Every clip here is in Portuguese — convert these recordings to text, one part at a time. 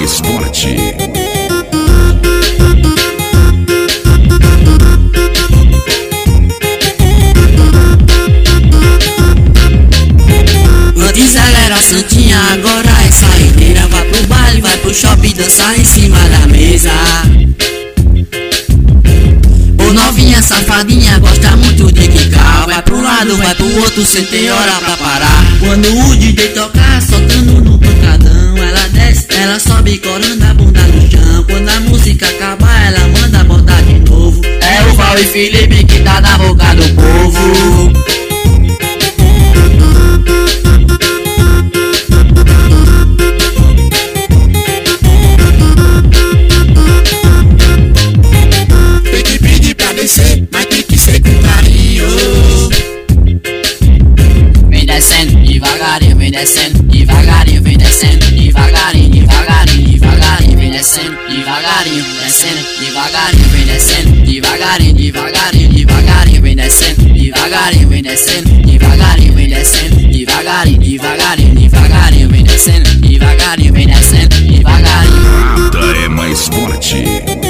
mais forte. Antes ela era santinha, agora é saideira. Vai pro baile, vai pro shopping, dançar em cima da mesa. Ô novinha safadinha, gosta muito de quicar. Vai pro lado, vai pro outro, sem ter hora pra parar. Quando o DJ tocar, soltando no pancadão, ela desce, ela sobe, corando a bunda no chão. Quando a música acabar, ela manda botar de novo. É o Val e Felipe que tá na boca do povo. Mas tem que ser com carinho. Vem descendo devagarinho, vem descendo devagarinho, vem descendo devagarinho, devagarinho, devagarinho, vem descendo devagarinho, descendo devagarinho, vem descendo devagarinho, devagarinho, devagarinho, vem descendo devagarinho, vem descendo devagarinho, vem descendo devagarinho, devagarinho, devagarinho, vem descendo devagarinho, vem descendo devagarinho. Nada é mais forte.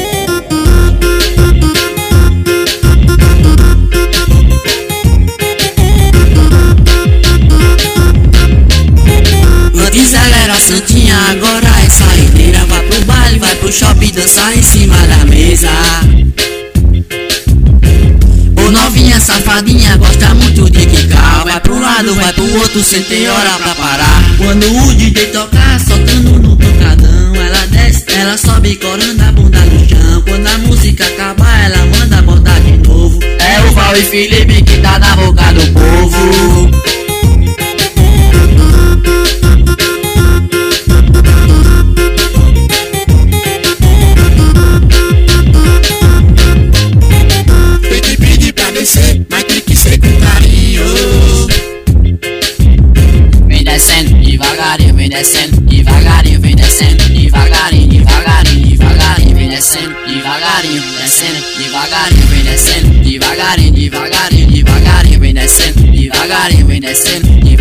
Antes ela era santinha, agora é saideira. Vai pro baile, vai pro shopping, dançar em cima da mesa. Ô novinha safadinha, gosta muito de quicar. Vai pro lado, vai pro outro, sem ter hora pra parar. Quando o DJ tocar, soltando no pancadão, ela desce, ela sobe, corando a bunda no chão. Quando a música acabar, ela manda botar de novo. É o Val e Felipe que tá na boca do povo. Mas tem que ser com carinho. Vem descendo devagarinho, vem descendo devagarinho, vem descendo devagarinho, devagarinho, devagarinho, vem descendo devagarinho, descendo devagarinho, vem descendo devagarinho, devagarinho, devagarinho, vem descendo devagarinho, vem descendo devagarinho.